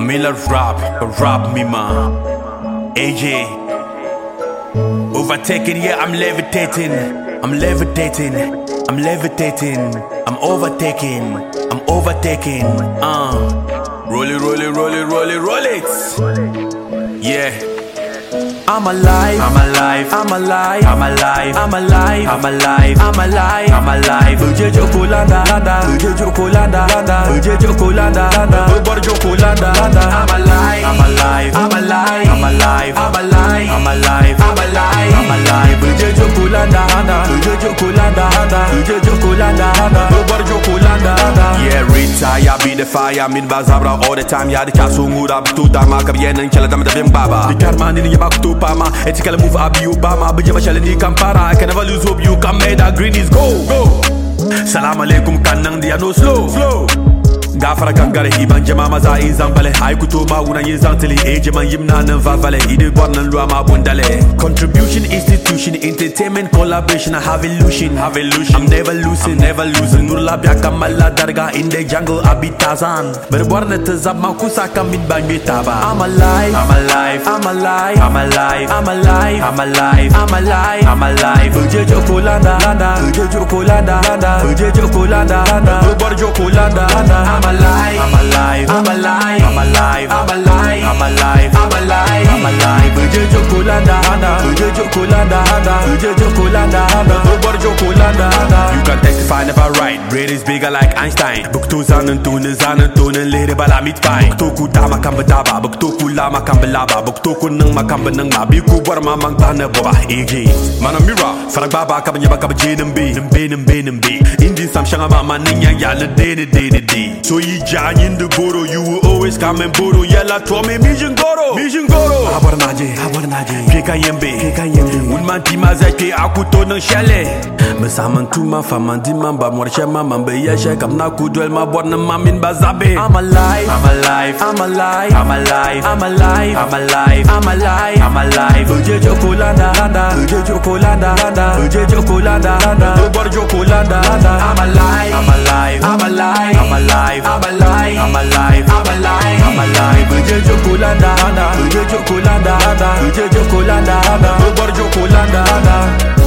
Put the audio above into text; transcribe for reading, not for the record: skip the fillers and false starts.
Miller rap me man. AJ, overtaking, yeah, I'm levitating. I'm levitating, I'm levitating, I'm overtaking, I'm overtaking. Roll it, roll it, roll it, roll it, roll it. Yeah. I'm alive, I'm alive, I'm alive, I'm alive, I'm alive, I'm alive, I'm alive, I'm alive. Uje Jokolanda, uje Jokolanda, uje Jokolanda, uje Jokolanda. I'm alive, I'm alive, I'm alive, I'm alive, I'm alive, I'm alive, I'm alive, I'm alive. Uje Jokolanda, uje Jokolanda, uje Jokolanda, uje Jokolanda. Yeah, retire, be the fire, min bazabra all the time. Ya the kasungura, tu dama kabien and chala dama dabim baba. The karman in your back to Pama, ethical move up Obama, but you must Kampara. I can never lose hope you can make that green is go. Salam alaikum kanang dia no slow. Gafara kangare hiban jama maza izambale. Ai kutuma una yizantili age man yimna nan vavale. Ide born lua ma bundale. Contribution, institution, entertainment, collaboration. I have illusion. I'm never losing, never losing. Nurla biaka mala darga in the jungle abitazan. Berborne tezab makusa kamit bang bitaba. I'm alive, I'm alive, I'm alive, I'm alive, I'm alive, I'm alive, I'm alive, I'm alive. Uje Jokolanda, uje Jokolanda, uje Jokolanda, uje Jokolanda. I'm alive, I'm alive, I'm alive, I'm alive, I'm alive, I'm alive, I'm alive, I'm alive. Uje Jokolanda, uje Jokolanda, uje Jokolanda, uje Jokolanda. You can testify, never write. Brain is bigger like Einstein. Book to zanen tonen lere bala mit fine. Book to ku dama kan bedaba, book to ku lama kan belaba, book to ku nang makam benang ma. Biku bar ma mang tane boba. AJ, mana mira. Farak baba kabanya baka bejenen be, nembe. Indi sam shanga ma maning ya le de. So you John in the goro, you will always come and borrow. Yella to me, Mijin Goro. Abarnaje, Peka Yembe. Unman Tima Zaki, Akuto no Shale. Mesaman Tuma, Famandi Mamba, Morshema, Mamba Yasha, Kamna Kudwell, my born Mamin Bazabe. I'm alive, I'm alive, I'm alive, I'm alive, I'm alive, I'm alive, I'm alive, I'm alive. Uje Jokolanda, uje Jokolanda, uje Jokolanda, uje Jokolanda. I'm alive, I'm alive, I'm alive, I'm alive, I'm alive, I'm alive, I'm alive, I'm alive. Uje Jokolanda, uje Jokolanda, uje Jokolanda, uje Jokolanda.